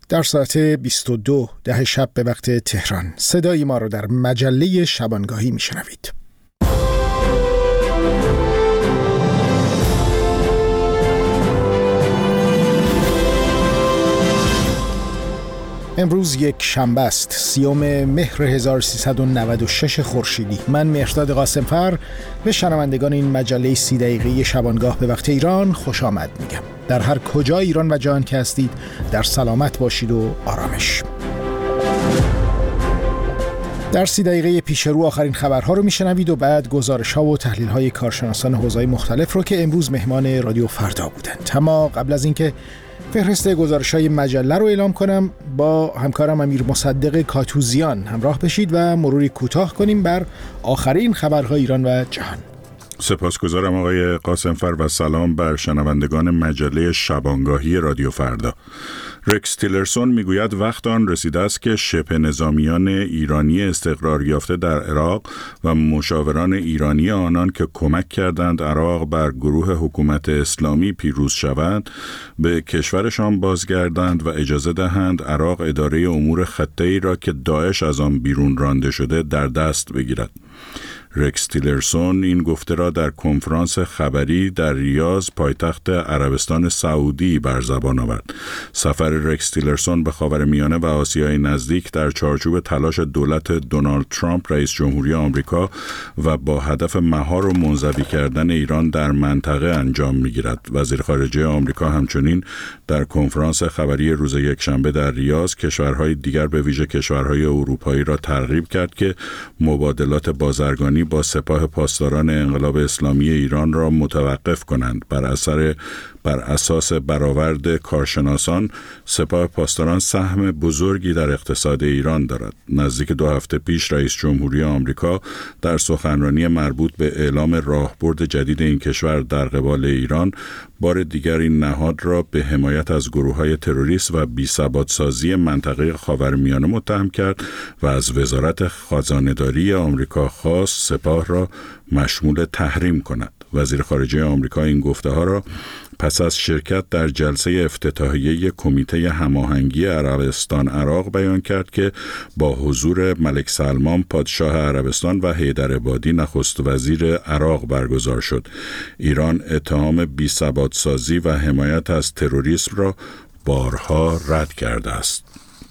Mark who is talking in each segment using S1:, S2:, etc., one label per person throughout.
S1: در ساعت 22 شب به وقت تهران. صدای ما رو در مجله شبانگاهی میشنوید. امروز یک شنبه است، 30 مهر 1396 خورشیدی. من مهرداد قاسمفر به شنوندگان این مجله 30 دقیقه‌ای شبانگاه به وقت ایران خوش آمد میگم. در هر کجا ایران و جهان که هستید در سلامت باشید و آرامش. در 30 دقیقه پیش رو آخرین خبرها رو میشنوید و بعد گزارش‌ها و تحلیل‌های کارشناسان حوزه‌های مختلف رو که امروز مهمان رادیو فردا بودند. اما قبل از اینکه فهرست گزارش‌های مجله رو اعلام کنم، با همکارم امیر مصدق کاتوزیان همراه بشید و مروری کوتاه کنیم بر آخرین خبرهای ایران و جهان.
S2: سپاسگزارم آقای قاسمفر و سلام بر شنوندگان مجله شبانگاهی رادیو فردا. رکس تیلرسون میگوید وقت آن رسیده است که شبه نظامیان ایرانی استقرار یافته در عراق و مشاوران ایرانی آنان که کمک کردند عراق بر گروه حکومت اسلامی پیروز شود به کشورشان بازگردند و اجازه دهند عراق اداره امور خطه‌ای را که داعش از آن بیرون رانده شده در دست بگیرد. رکس تیلرسون این گفته را در کنفرانس خبری در ریاض پایتخت عربستان سعودی بر زبان آورد. سفر رکس تیلرسون به خاورمیانه و آسیای نزدیک در چارچوب تلاش دولت دونالد ترامپ رئیس جمهوری آمریکا و با هدف مهار و منزوی کردن ایران در منطقه انجام می‌گیرد. وزیر خارجه آمریکا همچنین در کنفرانس خبری روز یکشنبه در ریاض کشورهای دیگر به ویژه کشورهای اروپایی را ترغیب کرد که مبادلات بازرگانی با سپاه پاسداران انقلاب اسلامی ایران را متوقف کنند. بر اساس برآورد کارشناسان سپاه پاسداران سهم بزرگی در اقتصاد ایران دارد. نزدیک 2 هفته پیش رئیس جمهوری آمریکا در سخنرانی مربوط به اعلام راهبرد جدید این کشور در قبال ایران بار دیگر این نهاد را به حمایت از گروه‌های تروریست و بی‌ثبات‌سازی منطقه خاورمیانه متهم کرد و از وزارت خزانه‌داری آمریکا خواست سپاه را مشمول تحریم کند. وزیر خارجه آمریکا این گفته‌ها را پس از شرکت در جلسه افتتاحیه کمیته هماهنگی عربستان عراق بیان کرد که با حضور ملک سلمان پادشاه عربستان و حیدر عبادی نخست وزیر عراق برگزار شد. ایران اتهام بی‌ثبات‌سازی و حمایت از تروریسم را بارها رد کرده است.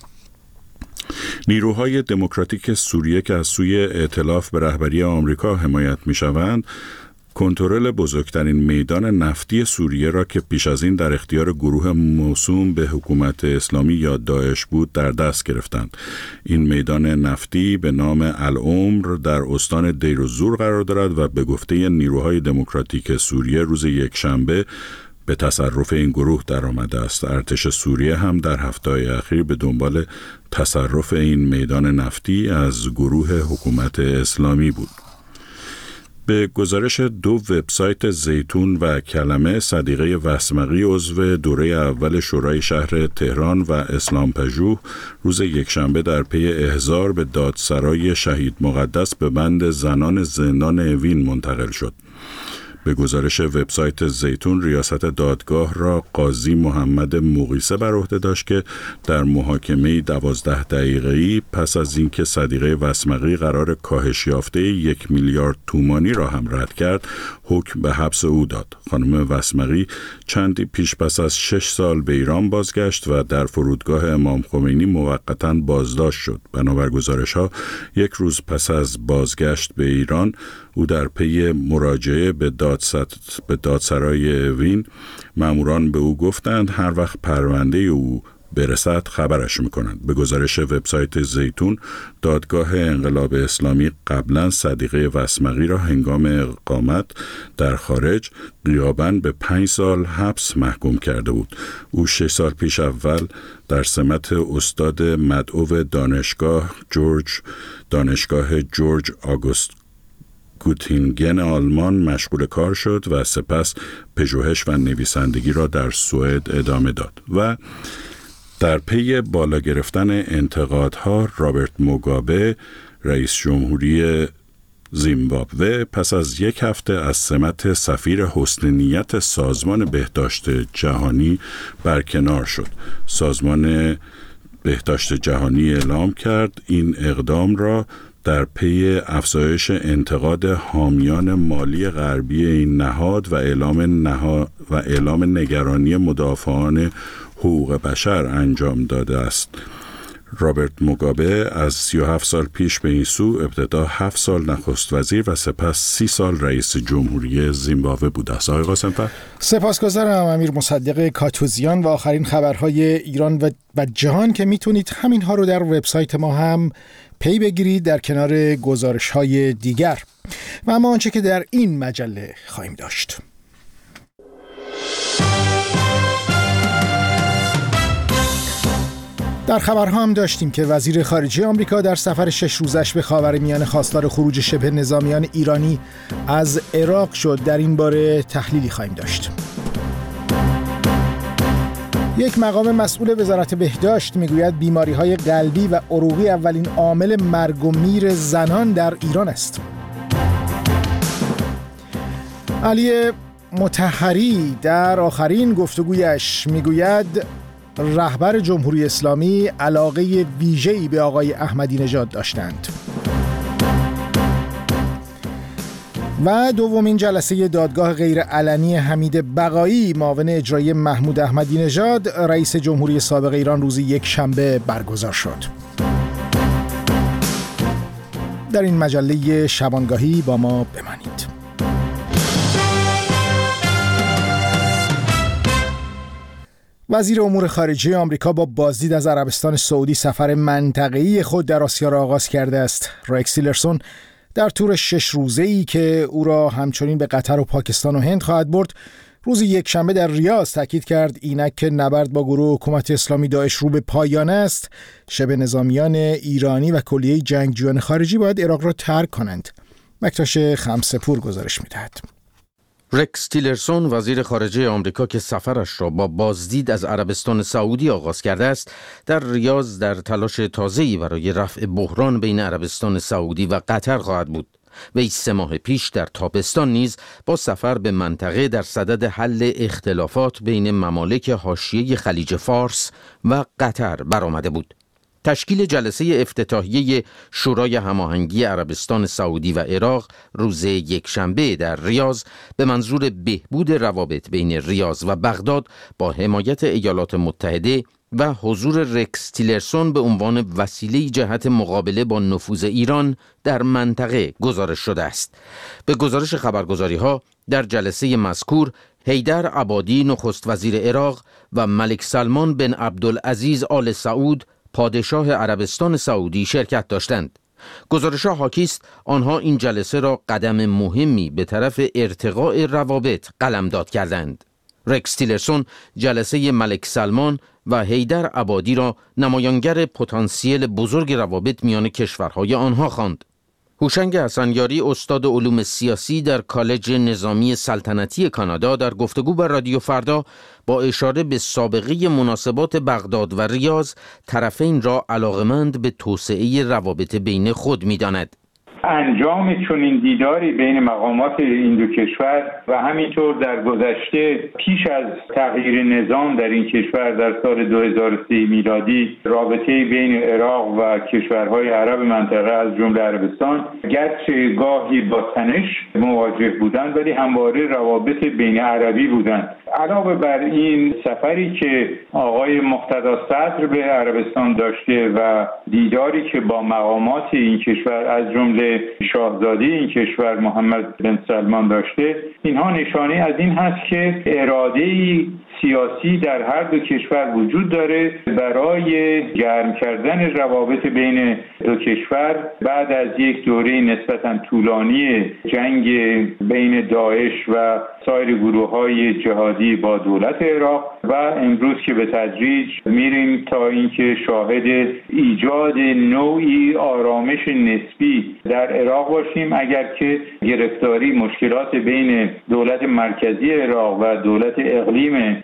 S2: نیروهای دموکراتیک سوریه که از سوی ائتلاف به رهبری آمریکا حمایت می‌شوند کنترل بزرگترین میدان نفتی سوریه را که پیش از این در اختیار گروه موسوم به حکومت اسلامی یا داعش بود در دست گرفتند. این میدان نفتی به نام العمر در استان دیرالزور قرار دارد و به گفته نیروهای دموکراتیک سوریه روز یکشنبه به تصرف این گروه در آمده است. ارتش سوریه هم در هفته‌های اخیر به دنبال تصرف این میدان نفتی از گروه حکومت اسلامی بود. به گزارش 2 وبسایت زیتون و کلمه، صدیقه وسمقی عضو دوره اول شورای شهر تهران و اسلام پژوه روز یکشنبه در پی احضار به دادسرای شهید مقدس به بند زنان زندان اوین منتقل شد. به گزارش وبسایت زیتون ریاست دادگاه را قاضی محمد مقیسه بر عهده داشت که در محاکمه 12 دقیقه‌ای پس از اینکه صدیقه وسمقی قرار کاهش یافته 1 میلیارد تومانی را هم رد کرد، حکم به حبس او داد. خانم وسمقی چندی پیش پس از 6 سال به ایران بازگشت و در فرودگاه امام خمینی موقتاً بازداشت شد. بنابر گزارش‌ها 1 روز پس از بازگشت به ایران او در پی مراجعه به دادسرای اوین ماموران به او گفتند هر وقت پرونده او برسد خبرش میکنند. به گزارش وبسایت زیتون، دادگاه انقلاب اسلامی قبلا صدیقه وسمقی را هنگام اقامت در خارج غیاباً به 5 سال حبس محکوم کرده بود. او 6 سال پیش اول در سمت استاد مدعو دانشگاه جورج آگوست گوتینگن آلمان مشغول کار شد و سپس پژوهش و نویسندگی را در سوئد ادامه داد. و در پی بالا گرفتن انتقادها رابرت موگابه رئیس جمهوری زیمبابوه پس از 1 هفته از سمت سفیر حسن نیت سازمان بهداشت جهانی برکنار شد. سازمان بهداشت جهانی اعلام کرد این اقدام را در پی افزایش انتقاد حامیان مالی غربی این نهاد و اعلام نگرانی مدافعان حقوق بشر انجام داده است. رابرت موگابه از 37 سال پیش به این سو ابتدا 7 سال نخست وزیر و سپس 30 سال رئیس جمهوری زیمبابوه بوده است. آقای قاسم‌فر،
S1: سپاسگزارم امیر مصدق کاتوزیان. و آخرین خبرهای ایران و جهان که میتونید همین ها رو در وبسایت ما هم پی بگیرید در کنار گزارش‌های دیگر. و اما آنچه که در این مجله خواهیم داشت: در خبرها هم داشتیم که وزیر خارجه آمریکا در سفر 6 روزش به خاورمیانه خواستار خروج شبه نظامیان ایرانی از عراق شد. در این باره تحلیلی خواهیم داشت. یک مقام مسئول وزارت بهداشت میگوید بیماری‌های قلبی و عروقی اولین عامل مرگ و میر زنان در ایران است. علی مطهری در آخرین گفتگویش میگوید رهبر جمهوری اسلامی علاقه ویژه‌ای به آقای احمدی نژاد داشتند. و دومین جلسه دادگاه غیرعلنی حمید بقایی معاون اجرایی محمود احمدی نژاد رئیس جمهوری سابق ایران روز یکشنبه برگزار شد. در این مجله شبانگاهی با ما بمانید. وزیر امور خارجه آمریکا با بازدید از عربستان سعودی سفر منطقه‌ای خود در آسیا را آغاز کرده است. رکس تیلرسون در تور 6 روزه‌ای که او را همچنین به قطر و پاکستان و هند خواهد برد، روز یکشنبه در ریاض تاکید کرد اینک که نبرد با گروه حکومت اسلامی داعش رو به پایان است، شبه نظامیان ایرانی و کلیه جنگجویان خارجی باید عراق را ترک کنند. مکتاش خمسه‌پور گزارش می‌دهد.
S3: رکس تیلرسون وزیر خارجه آمریکا که سفرش را با بازدید از عربستان سعودی آغاز کرده است، در ریاض در تلاش تازه‌ای برای رفع بحران بین عربستان سعودی و قطر خواهد بود. وی 3 ماه پیش در تابستان نیز با سفر به منطقه در صدد حل اختلافات بین ممالک حاشیه خلیج فارس و قطر برآمده بود. تشکیل جلسه افتتاحیه شورای هماهنگی عربستان سعودی و عراق روز یکشنبه در ریاض به منظور بهبود روابط بین ریاض و بغداد با حمایت ایالات متحده و حضور رکس تیلرسون به عنوان وسیله جهت مقابله با نفوذ ایران در منطقه گزارش شده است. به گزارش خبرگزاری‌ها در جلسه مذکور حیدر عبادی نخست وزیر عراق و ملک سلمان بن عبدالعزیز آل سعود پادشاه عربستان سعودی شرکت داشتند. گزارش‌ها حاکی است آنها این جلسه را قدم مهمی به طرف ارتقاء روابط قلمداد کردند. رکس تیلرسون جلسه ملک سلمان و حیدر عبادی را نمایانگر پتانسیل بزرگ روابط میان کشورهای آنها خواند. هوشنگ حسنیاری استاد علوم سیاسی در کالج نظامی سلطنتی کانادا در گفتگو با رادیو فردا با اشاره به سابقه مناسبات بغداد و ریاض طرفین را علاقمند به توسعه روابط بین خود می‌داند.
S4: انجام چنین دیداری بین مقامات این دو کشور و همینطور در گذشته پیش از تغییر نظام در این کشور در سال 2003 میلادی رابطه بین عراق و کشورهای عرب منطقه از جمله عربستان گرچه گاهی با تنش مواجه بودند ولی همواره روابط بین عربی بودند. علاوه بر این سفری که آقای مقتدی صدر به عربستان داشته و دیداری که با مقامات این کشور از جمله شاهزاده این کشور محمد بن سلمان داشته، اینها نشانه از این هست که اراده‌ای سیاسی در هر دو کشور وجود داره برای گرم کردن روابط بین دو کشور بعد از یک دوره نسبتاً طولانی جنگ بین داعش و سایر گروه‌های جهادی با دولت عراق و امروز که به تدریج میریم تا اینکه شاهد ایجاد نوعی آرامش نسبی در عراق باشیم، اگر که گرفتاری مشکلات بین دولت مرکزی عراق و دولت اقلیم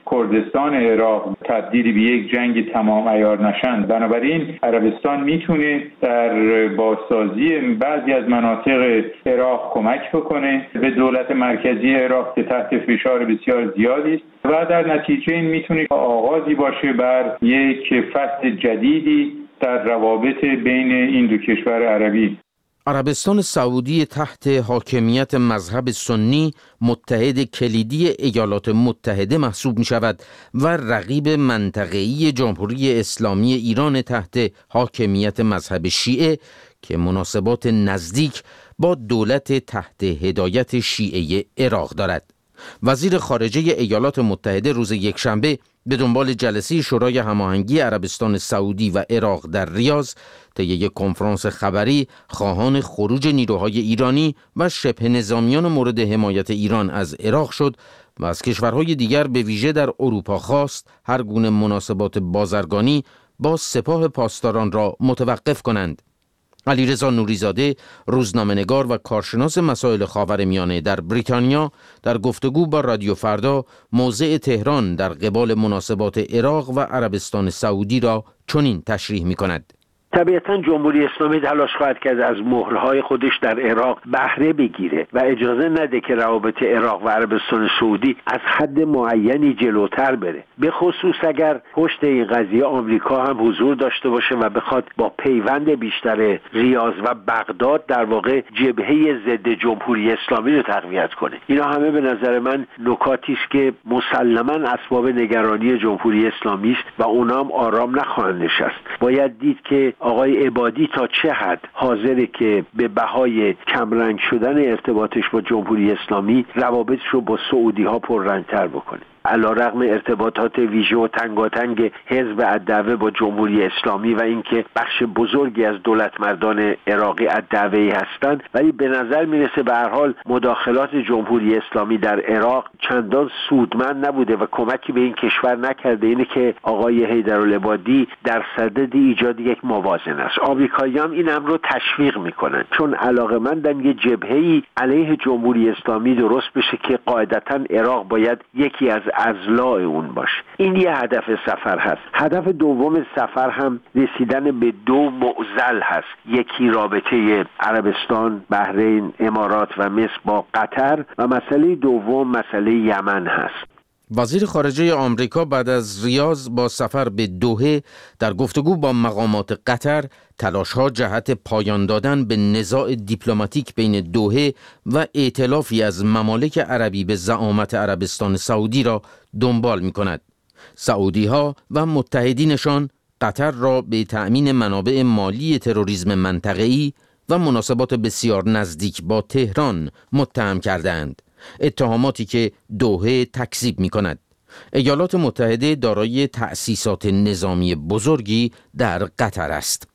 S4: کردستان عراق تبدیل به یک جنگ تمام عیار نشن. بنابراین عربستان میتونه در بازسازی بعضی از مناطق عراق کمک بکنه به دولت مرکزی عراق که تحت فشار بسیار زیادی است و در نتیجه این میتونه آغازی باشه بر یک فصل جدیدی در روابط بین این دو کشور عربی.
S3: عربستان سعودی تحت حاکمیت مذهب سنی متحد کلیدی ایالات متحده محسوب می شود و رقیب منطقه‌ای جمهوری اسلامی ایران تحت حاکمیت مذهب شیعه که مناسبات نزدیک با دولت تحت هدایت شیعه عراق دارد. وزیر خارجه ایالات متحده روز یکشنبه به دنبال جلسه شورای هماهنگی عربستان سعودی و عراق در ریاض طی یک کنفرانس خبری خواهان خروج نیروهای ایرانی و شبه نظامیان مورد حمایت ایران از عراق شد و از کشورهای دیگر به ویژه در اروپا خواست هر گونه مناسبات بازرگانی با سپاه پاسداران را متوقف کنند. علیرضا نوریزاده، روزنامه‌نگار و کارشناس مسائل خاورمیانه در بریتانیا، در گفتگو با رادیو فردا موضع تهران در قبال مناسبات عراق و عربستان سعودی را چنین تشریح می‌کند.
S5: طبیعتاً جمهوری اسلامی تلاش خواهد کرد از مهرهای خودش در عراق بهره بگیره و اجازه نده که روابط عراق و عربستان سعودی از حد معینی جلوتر بره، به خصوص اگر پشت این قضیه آمریکا هم حضور داشته باشه و بخواد با پیوند بیشتر ریاض و بغداد در واقع جبهه ضد جمهوری اسلامی رو تقویت کنه. اینا همه به نظر من نکاتی است که مسلماً اسباب نگرانی جمهوری اسلامی است و اونا هم آرام نخواهند نشست. باید دید که آقای عبادی تا چه حد حاضره که به بهای کمرنگ شدن ارتباطش با جمهوری اسلامی روابطش رو با سعودی ها پررنگ‌تر بکنه. علیرغم ارتباطات ویژه و تنگاتنگ حزب الدعوه با جمهوری اسلامی و اینکه بخش بزرگی از دولت مردان عراقی الدعوه‌ای هستند، ولی به نظر میرسه به هر حال مداخلات جمهوری اسلامی در عراق چندان سودمند نبوده و کمکی به این کشور نکرده. اینه که آقای حیدرالعبادی در صدد ایجاد یک موازنه است. آمریکایی‌ها این امر رو تشویق میکنن چون علاقه‌مندن یه جبهه‌ای علیه جمهوری اسلامی درست بشه که قاعدتاً عراق باید یکی از اضلاع اون باشه. این یه هدف سفر هست. هدف دوم سفر هم رسیدن به دو معضل هست. یکی رابطه عربستان، بحرین، امارات و مصر با قطر و مسئله دوم مسئله یمن هست.
S3: وزیر خارجه آمریکا بعد از ریاض با سفر به دوحه در گفتگو با مقامات قطر تلاش‌ها جهت پایان دادن به نزاع دیپلماتیک بین دوحه و ائتلافی از ممالک عربی به زعامت عربستان سعودی را دنبال می‌کند. سعودی‌ها و متحدینشان قطر را به تأمین منابع مالی تروریسم منطقه‌ای و مناسبات بسیار نزدیک با تهران متهم کردند. اتهاماتی که دوحه تکذیب می‌کند. ایالات متحده دارای تأسیسات نظامی بزرگی در قطر است.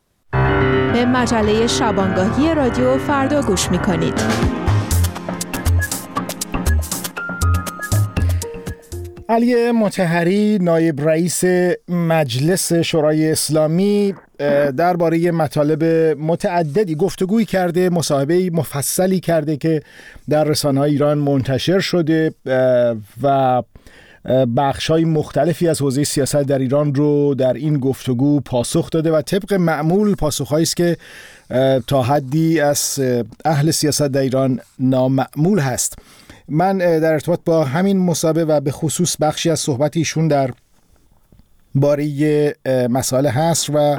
S6: به مجله شبانگاهی رادیو فردا گوش می‌کنید.
S1: علی مطهری نایب رئیس مجلس شورای اسلامی درباره مطالب متعددی گفتگویی کرده، مصاحبه‌ای مفصلی کرده که در رسانه‌های ایران منتشر شده و بخش‌های مختلفی از حوزه سیاست در ایران رو در این گفتگو پاسخ داده و طبق معمول پاسخ‌هایی است که تا حدی از اهل سیاست در ایران نامعمول هست. من در ارتباط با همین مصاحبه و به خصوص بخشی از صحبت ایشون در باره مسائل حصر و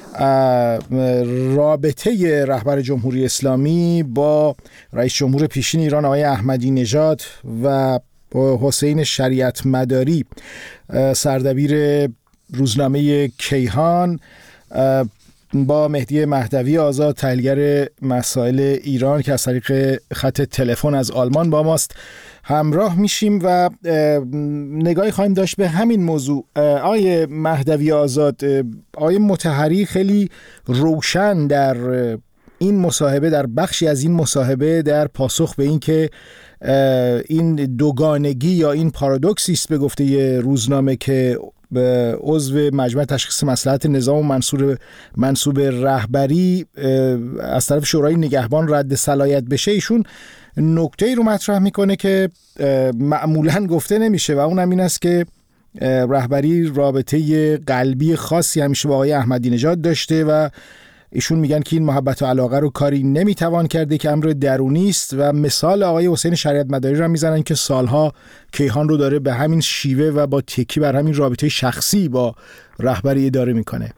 S1: رابطه رهبر جمهوری اسلامی با رئیس جمهور پیشین ایران آقای احمدی نژاد و حسین شریعت مداری سردبیر روزنامه کیهان با مهدی مهدوی آزاد تحلیلگر مسائل ایران که از طریق خط تلفن از آلمان با ماست همراه میشیم و نگاهی خواهیم داشت به همین موضوع. آقای مهدوی آزاد، آقای مطهری خیلی روشن در این مصاحبه، در بخشی از این مصاحبه در پاسخ به این که این دوگانگی یا این پارادوکسی است به گفته روزنامه که عضو مجمع تشخیص مصلحت نظام و منصوب رهبری از طرف شورای نگهبان رد صلاحیت بشه، ایشون نکته‌ای رو مطرح میکنه که معمولاً گفته نمیشه و اونم این است که رهبری رابطه قلبی خاصی همیشه با آقای احمدی نژاد داشته و ایشون میگن که این محبت و علاقه رو کاری نمیتوان کرده که امر درونی است و مثال آقای حسین شریعت مداری رو میزنن که سالها کیهان رو داره به همین شیوه و با تکی بر همین رابطه شخصی با رهبری اداره میکنه.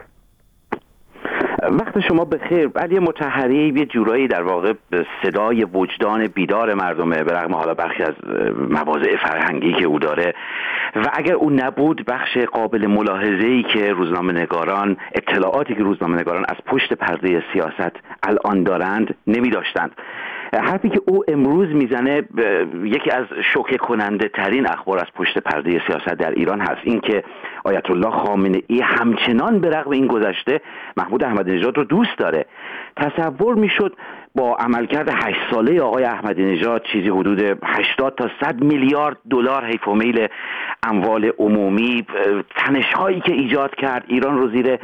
S7: وقت شما بخیر. علی مطهری یه جورایی در واقع صدای وجدان بیدار مردمه، به رغم حالا بخشی از مواضع فرهنگی که او داره، و اگر او نبود بخش قابل ملاحظه‌ای که روزنامه‌نگاران، اطلاعاتی که روزنامه‌نگاران از پشت پرده سیاست الان دارند نمی داشتند. حرفی که او امروز میزنه یکی از شوکه کننده ترین اخبار از پشت پرده سیاست در ایران هست، این که آیت الله خامنه ای همچنان به رغم این گذشته محمود احمدی نژاد رو دوست داره. تصور میشد با عملکرد 8 ساله آقای احمدی نژاد چیزی حدود 80 تا 100 میلیارد دلار حیف و میل اموال عمومی، تنش‌هایی که ایجاد کرد، ایران رو زیر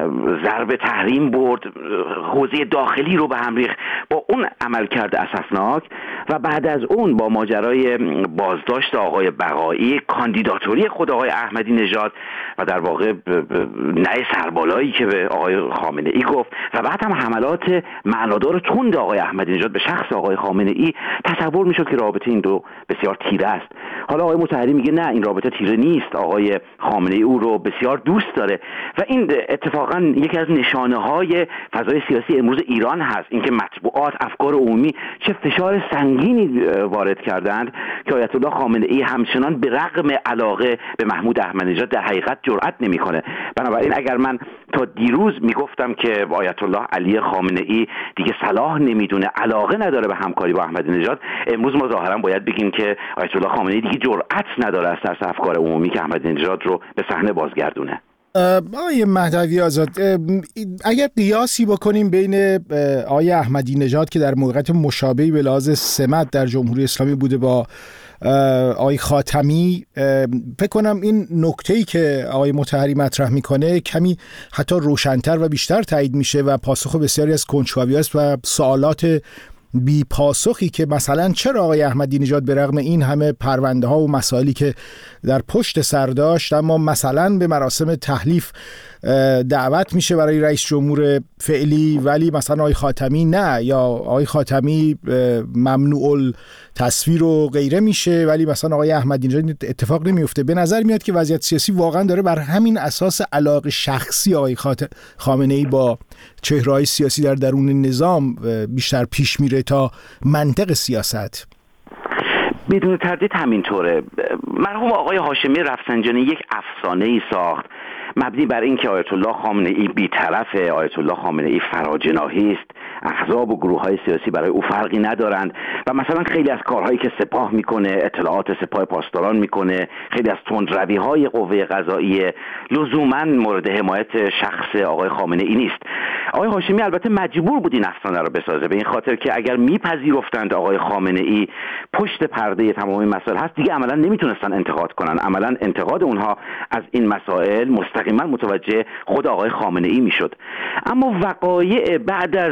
S7: ضرب تحریم برد، حوزه داخلی رو به هم ریخت، با اون عملکرد اسفناک و بعد از اون با ماجرای بازداشت آقای بقایی، کاندیداتوری خود آقای احمدی نژاد و در واقع نه سربالایی که به آقای خامنه ای گفت و بعد هم حملات معنادار تند آقای احمدی نژاد به شخص آقای خامنه ای، تصور میشد که رابطه این دو بسیار تیره است. حالا آقای مطهری میگه نه، این رابطه تیره نیست، آقای خامنه ای او رو بسیار دوست داره و این اتفاقا یکی از نشانه‌های فضای سیاسی امروز ایران هست، اینکه مطبوعات، افکار عمومی چه فشار سنگینی وارد کردند که آیت الله خامنه ای همچنان به رغم علاقه به محمود احمدی نژاد در حقیقت جرأت نمیکنه. بنابراین اگر من تا دیروز میگفتم که آیت الله علی خامنه ای دیگه صلاح نمیدونه، علاقه نداره به همکاری با احمدی نژاد، امروز ما ظاهرا باید بگیم که آیت الله خامنه ای دیگه جرأت نداره از ترس افکار عمومی که احمدی نژاد رو به صحنه بازگردونه.
S1: آقای مهدوی آزاد، اگر قیاسی بکنیم بین آقای احمدی نژاد که در موقعیت مشابهی به لحاظ سمت در جمهوری اسلامی بوده با آقای خاتمی، فکر کنم این نکته‌ای که آقای مطهری مطرح میکنه کمی حتی روشن‌تر و بیشتر تایید میشه و پاسخ بسیاری از کنجکاوی است و سوالات بی پاسخی که مثلا چرا آقای احمدی نژاد به رغم این همه پرونده ها و مسائلی که در پشت سر داشت اما مثلا به مراسم تحلیف دعوت میشه برای رئیس جمهور فعلی ولی مثلا آقای خاتمی نه، یا آقای خاتمی ممنوع تصویر و غیره میشه ولی مثلا آقای احمدی نژاد اتفاق نمیفته. به نظر میاد که وضعیت سیاسی واقعا داره بر همین اساس علاقه شخصی آقای خامنه ای با چهره‌های سیاسی در درون نظام بیشتر پیش میره تا منطق سیاست.
S7: بدون تردید همینطوره. مرحوم آقای هاشمی رفسنجانی یک افسانه‌ای ساخت مبنی بر اینکه آیت الله خامنه ای بی‌طرفه، آیت الله خامنه ای فراجناحی است، احزاب و گروه‌های سیاسی برای او فرقی ندارند و مثلا خیلی از کارهایی که سپاه میکنه، اطلاعات سپاه پاسداران میکنه، خیلی از تندروی‌های قوه قضاییه لزوماً مورد حمایت شخص آقای خامنه ای نیست. آقای هاشمی البته مجبور بود این افسانه رو بسازه، به این خاطر که اگر میپذیرفتند آقای خامنه ای پشت پرده تمامی مسائل هست، دیگه عملاً نمیتونستن انتقاد کنن. عملاً انتقاد اونها از این مسائل مستقیما متوجه خود آقای خامنه ای میشد. اما وقایع بعد از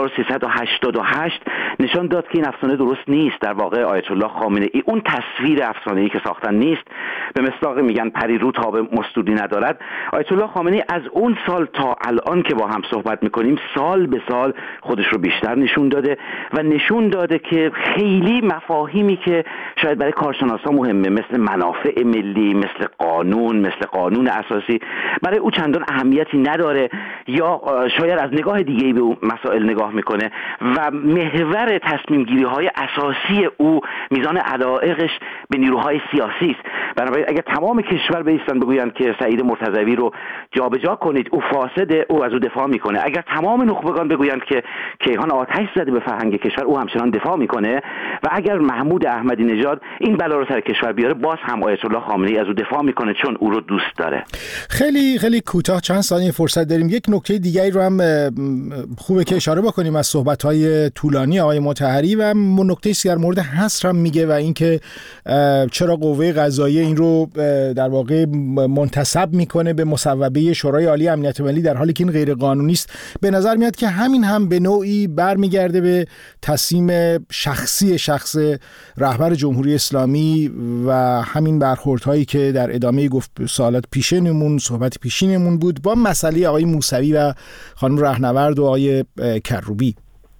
S7: 1388 نشان داد که این افسانه درست نیست. در واقع آیت الله خامنه ای اون تصویر افسانه‌ای که ساختن نیست. به مصداق میگن پری رو تاب مستودی ندارد. آیت الله خامنه ای از اون سال تا الان که با هم صحبت میکنیم سال به سال خودش رو بیشتر نشون داده و نشون داده که خیلی مفاهیمی که شاید برای کارشناسا مهمه، مثل منافع ملی، مثل قانون، مثل قانون اساسی، برای او چندان اهمیتی نداره یا شاید از نگاه دیگه‌ای به او مسائل نگاه میکنه و محور تصمیم گیری های اساسی او میزان علایقش به نیروهای سیاسی است. بنابراین اگر تمام کشور بایستن بگویند که سعید مرتضوی رو جابجا کنید او فاسده، او از او دفاع میکنه. اگر تمام نخبگان بگویند که کیهان آتش زده به فرهنگ کشور، او همچنان دفاع میکنه و اگر محمود احمدی نژاد این بلا رو سر کشور بیاره، باز هم آیت الله خامنه ای از او دفاع میکنه چون او رو دوست داره.
S1: خیلی کوتاه چند ثانیه فرصت داریم. یک نکته دیگری رو هم خوبه که اشاره بکنیم از صحبت‌های طولانی آقای مطهری و نکته‌ای که در مورد حصر هم میگه و اینکه چرا قوه قضاییه این رو در واقع منتسب میکنه به مصوبه شورای عالی امنیت ملی در حالی که این غیر قانونی است. به نظر میاد که همین هم به نوعی برمیگرده به تصمیم شخص رهبر جمهوری اسلامی و همین برخوردهایی که در ادامه سوالات پیشینمون صحبت پیشینمون بود با مسئله آقای موسوی و خانم رهنورد و آقای کروبی.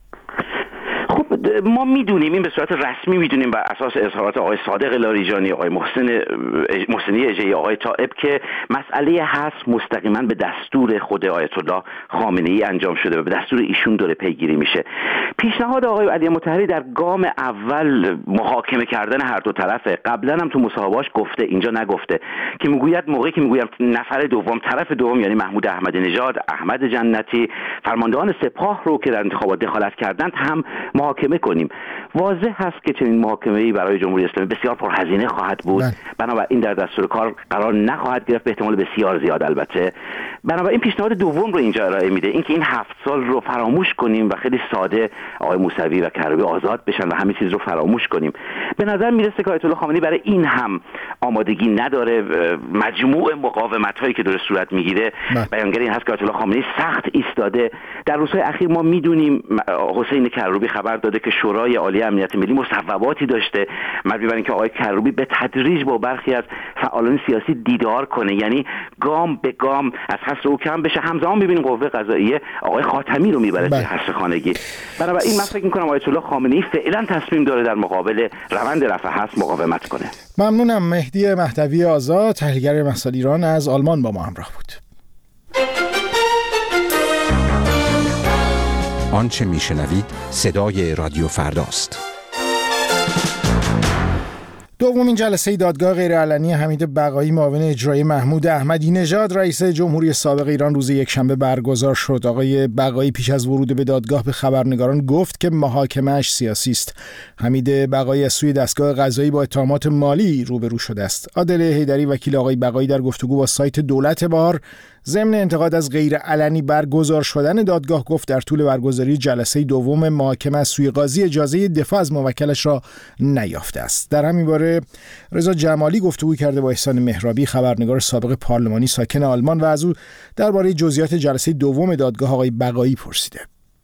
S7: ما میدونیم، این به صورت رسمی میدونیم بر اساس اظهارات آقای صادق لاریجانی، آقای محسنی اژه‌ای، آقای طائب که مسئله هست مستقیما به دستور خود آیت الله خامنه‌ای انجام شده و به دستور ایشون داره پیگیری میشه. پیشنهاد آقای علی مطهری در گام اول محاکمه کردن هر دو طرفه. قبلا هم تو مصاحبه‌اش گفته، اینجا نگفته، که میگوید موقعی که میگویم نفر دوم، طرف دوم یعنی محمود احمدی نژاد، احمد جنتی، فرماندهان سپاه رو که در انتخابات دخالت کردند هم محاکمه کنیم. واضح هست که چنین محاکمه‌ای برای جمهوری اسلامی بسیار پرهزینه خواهد بود، بنابراین در دستور کار قرار نخواهد گرفت، به احتمال بسیار زیاد البته. بنابراین پیشنهاد دوم رو اینجا ارائه میده، اینکه این 7 سال رو فراموش کنیم و خیلی ساده آقای موسوی و کروبی آزاد بشن و همه چیز رو فراموش کنیم. به نظر میرسه که آیت الله خامنه‌ای برای این هم آمادگی نداره. مجموع مقاومت‌هایی که داره صورت میگیره بیانگر این هست که آیت الله خامنه‌ای سخت ایستاده. در روزهای اخیر ما میدونیم حسین کروبی خبر داده که شورای عالی امنیت ملی مصوباتی داشته مبنی بر اینکه آقای کروبی به تدریج با برخی از فعالان سیاسی دیدار کنه، یعنی گام به گام از حبس او کم بشه. همزمان می‌بینیم قوه قضاییه آقای خاتمی رو میبره توی حبس خانگی. بنابراین من فکر می‌کنم آیت الله خامنه‌ای فعلا تصمیم داره در مقابل روند رفع حبس مقاومت کنه.
S1: ممنونم. مهدی مهدوی آزاد، تحلیلگر مسائل ایران از آلمان با ما همراه بود.
S8: آنچه میشنوید صدای رادیو فرداست.
S1: دومین جلسه دادگاه غیرعلنی حمید بقایی معاون اجرایی محمود احمدی نژاد رئیس جمهوری سابق ایران روز یکشنبه برگزار شد. آقای بقایی پیش از ورود به دادگاه به خبرنگاران گفت که محاکمه‌اش سیاسی است. حمید بقایی از سوی دستگاه قضایی با اتهامات مالی روبرو شده است. عادل حیدری وکیل آقای بقایی در گفتگو با سایت دولت بهار ضمن انتقاد از غیر علنی برگزار شدن دادگاه گفت در طول برگزاری جلسه دوم محاکمه از سوی قاضی اجازه دفاع از موکلش را نیافته است. در همین باره رضا جمالی گفتگو کرده با احسان مهرابی، خبرنگار سابق پارلمانی ساکن آلمان، و از او درباره جزئیات جلسه دوم دادگاه آقای بقایی پرسیده.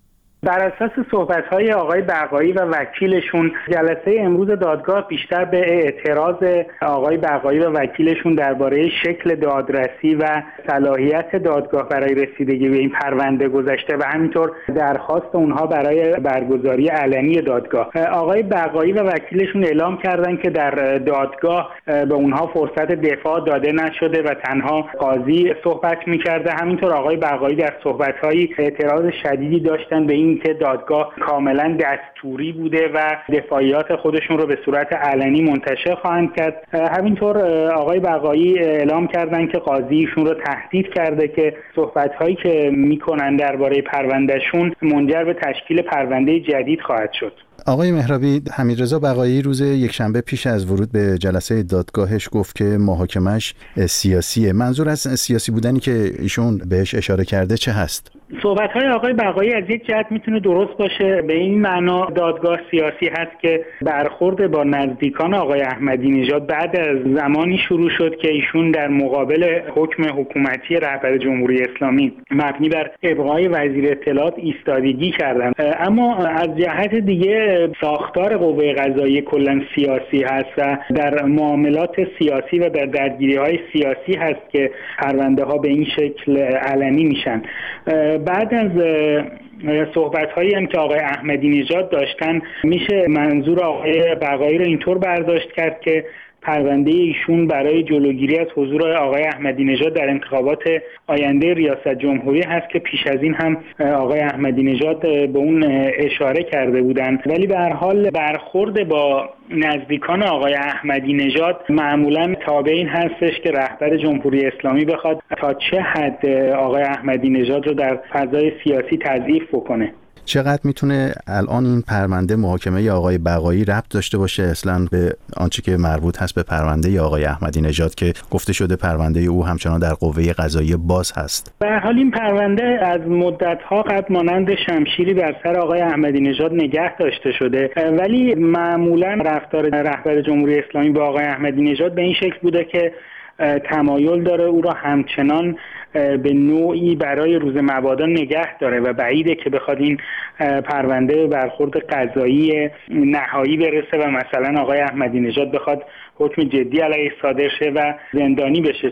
S9: بر اساس صحبت‌های آقای بقایی و وکیلشون، جلسه امروز دادگاه بیشتر به اعتراض آقای بقایی و وکیلشون درباره شکل دادرسی و صلاحیت دادگاه برای رسیدگی به این پرونده گذشته و همینطور درخواست اونها برای برگزاری علنی دادگاه. آقای بقایی و وکیلشون اعلام کردن که در دادگاه به اونها فرصت دفاع داده نشده و تنها قاضی صحبت می‌کرده. همینطور آقای بقایی در صحبت‌های اعتراض شدیدی داشتن به این که دادگاه کاملا دستوری بوده و دفاعیات خودشون رو به صورت علنی منتشر خواهند کرد. همینطور آقای بقایی اعلام کردن که قاضیشون رو تهدید کرده که صحبت‌هایی که میکنن درباره پروندهشون منجر به تشکیل پرونده جدید خواهد شد.
S10: آقای مهرابی، حمیدرضا بقایی روز یکشنبه پیش از ورود به جلسه دادگاهش گفت که محاکمش سیاسیه. منظور از سیاسی بودنی که ایشون بهش اشاره کرده چه هست؟
S9: صحبت‌های آقای بقایی از یک جهت میتونه درست باشه، به این معنا دادگاه سیاسی هست که برخورد با نزدیکان آقای احمدی نژاد بعد از زمانی شروع شد که ایشون در مقابل حکم حکومتی رهبر جمهوری اسلامی مبنی بر ابقای وزیر اطلاعات ایستادگی کردن. اما از جهت دیگه ساختار قوه قضاییه کلا سیاسی هست و در معاملات سیاسی و در درگیری‌های سیاسی هست که پرونده ها به این شکل علنی میشن. بعد از صحبت‌هایی هم که آقای احمدی نژاد داشتن میشه منظور آقای بقایی رو اینطور برداشت کرد که پرونده ایشون برای جلوگیری از حضور آقای احمدی نژاد در انتخابات آینده ریاست جمهوری هست که پیش از این هم آقای احمدی نژاد به اون اشاره کرده بودند. ولی به هر حال برخورد با نزدیکان آقای احمدی نژاد معمولا تابع این هستش که رهبر جمهوری اسلامی بخواد تا چه حد آقای احمدی نژاد رو در فضای سیاسی تضعیف بکنه.
S10: چقدر میتونه الان این پرونده محاکمه آقای بقایی ربط داشته باشه اصلا به آنچه که مربوط هست به پرونده آقای احمدی نژاد که گفته شده پرونده او همچنان در قوه قضاییه باز هست؟
S9: به هر حال این پرونده از مدت‌ها قبل مانند شمشیری بر سر آقای احمدی نژاد نگه داشته شده، ولی معمولا رفتار رهبر جمهوری اسلامی با آقای احمدی نژاد به این شکل بوده که تمایل داره او را همچنان به نوعی برای روز مبادا نگه داره و بعیده که بخواد این پرونده به برخورد قضایی نهایی برسه و مثلا آقای احمدی نژاد بخواد حکم جدی علیه صادر شه و زندانی بشه.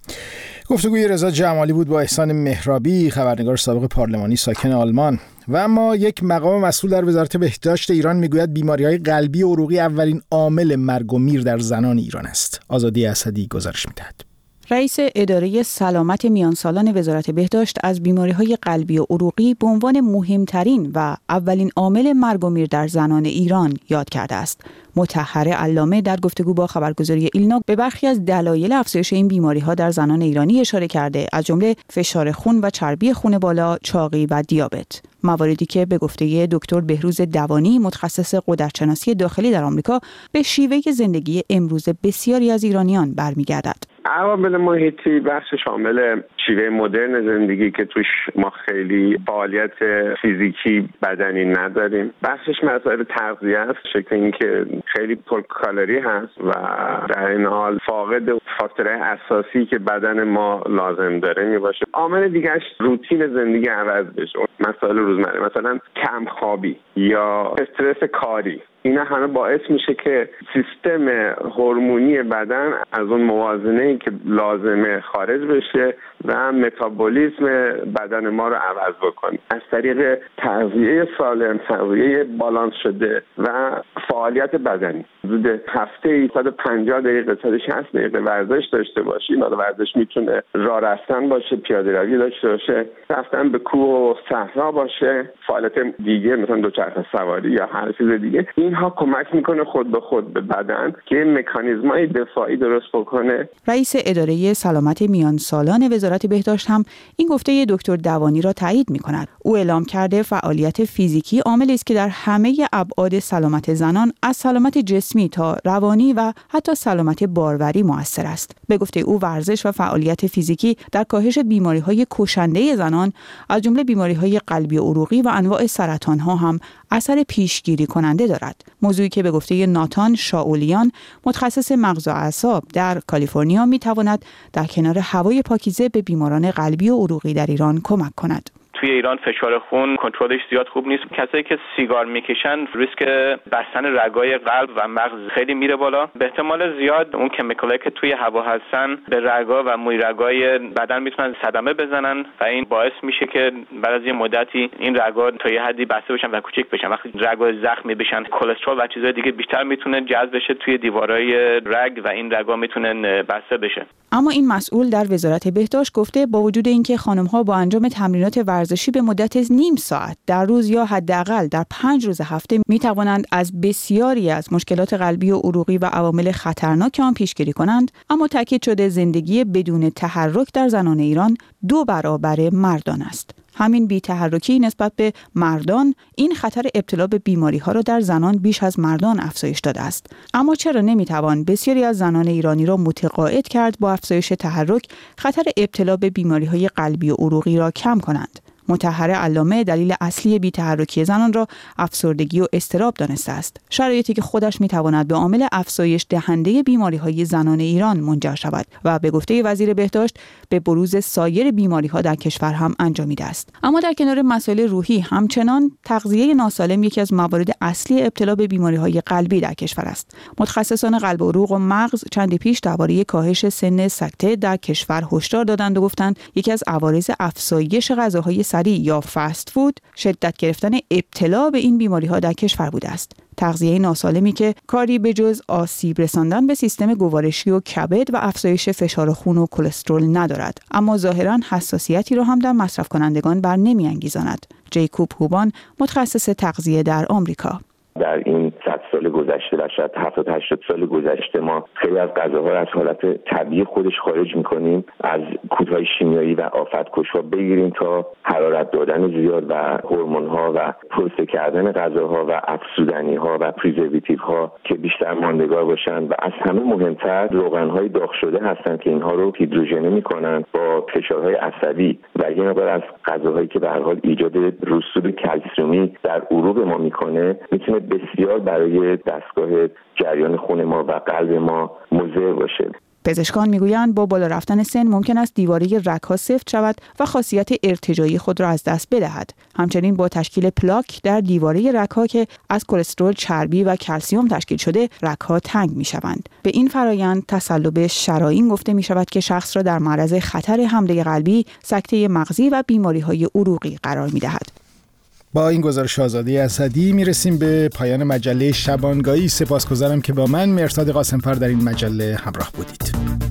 S1: گفتگوی رضا جمالی بود با احسان مهرابی، خبرنگار سابق پارلمانی ساکن آلمان. و اما یک مقام مسئول در وزارت بهداشت ایران میگوید بیماری‌های قلبی و عروقی اولین عامل مرگ و میر در زنان ایران است. آزادی اسدی گزارش می‌دهد.
S11: رئیس اداره سلامت میانسالان وزارت بهداشت از بیماری‌های قلبی و عروقی به عنوان مهمترین و اولین عامل مرگ و میر در زنان ایران یاد کرده است. مطهر علامه در گفتگو با خبرگزاری ایلنا به برخی از دلایل افزایش این بیماری‌ها در زنان ایرانی اشاره کرده، از جمله فشار خون و چربی خون بالا، چاقی و دیابت. مواردی که به گفته دکتر بهروز دوانی، متخصص غددشناسی داخلی در آمریکا، به شیوه زندگی امروز بسیاری از ایرانیان برمیگردد.
S12: عوامل محیطی بخش شامل شیوه مدرن زندگی که توش ما خیلی فعالیت فیزیکی بدنی نداریم، بخشش مسائل تغذیه است، شکل اینکه خیلی پر کالری هست و در این حال فاقد فاکتورهای اساسی که بدن ما لازم داره میباشه. عامل دیگه‌اش روتین زندگی عوض بشه، مسائل روزمره، مثلا کم خوابی یا استرس کاری. اینا همه باعث میشه که سیستم هورمونی بدن از اون موازنه‌ای که لازمه خارج بشه و متابولیسم بدن ما رو عوض بکنه. از طریق تغذیه سالم، تغذیه بالانس شده و فعالیت بدنی، حدود هفته 150 دقیقه 160 دقیقه ورزش داشته باشیم. حالا ورزش میتونه راه رفتن باشه، پیاده روی داشته باشه، رفتن به کوه و صحرا باشه، فعالیت دیگه مثلا دوچرخه سواری یا هر چیز دیگه. اینها کمک میکنه خود به خود به بدن که مکانیزمای دفاعی درست بکنه.
S11: رئیس اداره سلامت میانسالان وزارت بهداشت هم این گفته دکتر دوانی را تایید میکند. او اعلام کرده فعالیت فیزیکی عاملی است که در همه ابعاد سلامت زنان، از سلامت جسمی تا روانی و حتی سلامت باروری مؤثر است. به گفته او ورزش و فعالیت فیزیکی در کاهش بیماری‌های کشنده زنان، از جمله بیماری‌های قلبی و عروقی و انواع سرطان‌ها هم اثر پیشگیری کننده دارد. موضوعی که به گفته ناتان شاولیان، متخصص مغز و اعصاب در کالیفرنیا، می‌تواند در کنار هوای پاکیزه به بیماران قلبی و عروقی در ایران کمک کند.
S13: توی ایران فشار خون کنترلش زیاد خوب نیست. کسایی که سیگار میکشن ریسک بستن رگای قلب و مغز خیلی میره بالا. به احتمال زیاد اون کمیکالایی که توی هوا هستن به رگا و موی رگای بدن میتونن صدمه بزنن و این باعث میشه که بعد از یه مدتی این رگا تا یه حدی بسته بشن و کوچیک بشن. وقتی رگا زخمی بشن، کلسترول و چیزهای دیگه بیشتر میتونه جذب بشه توی دیوارای رگ و این رگا میتونن بسته بشه.
S11: اما این مسئول در وزارت بهداشت گفته با وجود اینکه خانم‌ها با انجام تمرینات ورزشی به مدت نیم ساعت در روز یا حداقل در 5 روز هفته می‌توانند از بسیاری از مشکلات قلبی و عروقی و عوامل خطرناک آن پیشگیری کنند، اما تاکید شده زندگی بدون تحرک در زنان ایران 2 برابر مردان است. همین بی‌تحرکی نسبت به مردان این خطر ابتلا به بیماری‌ها را در زنان بیش از مردان افزایش داده است. اما چرا نمی‌توان بسیاری از زنان ایرانی را متقاعد کرد با افزایش تحرک خطر ابتلا به بیماری‌های قلبی و عروقی را کم کنند؟ مطهر علامه دلیل اصلی بی‌تحرکی زنان را افسردگی و اضطراب دانسته است، شرایطی که خودش می‌تواند به عامل افزایش دهنده بیماری‌های زنان ایران منجر شود و به گفته وزیر بهداشت به بروز سایر بیماری‌ها در کشور هم انجامیده است. اما در کنار مسائل روحی، همچنان تغذیه ناسالم یکی از موارد اصلی ابتلا به بیماری‌های قلبی در کشور است. متخصصان قلب و عروق و مغز چندی پیش درباره کاهش سن سکته در کشور هشدار دادند و گفتند یکی از عوارض افزایش غذاهای یا فست فود شدت گرفتن ابتلا به این بیماری‌ها در کشور بوده است. تغذیه ناسالمی که کاری به جز آسیب رساندن به سیستم گوارشی و کبد و افزایش فشار خون و کلسترول ندارد، اما ظاهراً حساسیتی را هم در مصرف کنندگان بر نمی‌انگیزاند. جیکوب هوبان، متخصص تغذیه در آمریکا:
S14: در این 100 سال گذشته و شاید 70-80 سال گذشته ما خیلی از غذاها را از حالت طبیعی خودش خارج می‌کنیم، از کودهای شیمیایی و آفت‌کش‌ها بگیریم تا حرارت دادن زیاد و هورمون‌ها و پروسه کردن غذاها و افزودنی‌ها و پریزرواتیوها که بیشتر ماندگار باشن و از همه مهمتر روغن‌های داغ شده هستند که اینها رو هیدروژنه می‌کنن با فشارهای عصبی و یه مقدار از غذاهایی که به هر حال ایجاد رسوب کلسیومی در عروق ما می‌کنه می‌تونه بسیار برای دستگاه جریان خون ما و قلب ما مضر باشه.
S11: پزشکان میگویند با بالا رفتن سن ممکن است دیواره رگ‌ها سفت شود و خاصیت ارتجاعی خود را از دست بدهد. همچنین با تشکیل پلاک در دیواره رگ‌ها که از کلسترول، چربی و کلسیم تشکیل شده، رگ‌ها تنگ می‌شوند. به این فرایند تصلب شرائین گفته می‌شود که شخص را در معرض خطر حمله قلبی، سکته مغزی و بیماری‌های عروقی قرار می‌دهد.
S1: با این گزارش آزاده اسدی میرسیم به پایان مجله شبانگاهی. سپاسگزارم که با من مهرداد قاسمفر در این مجله همراه بودید.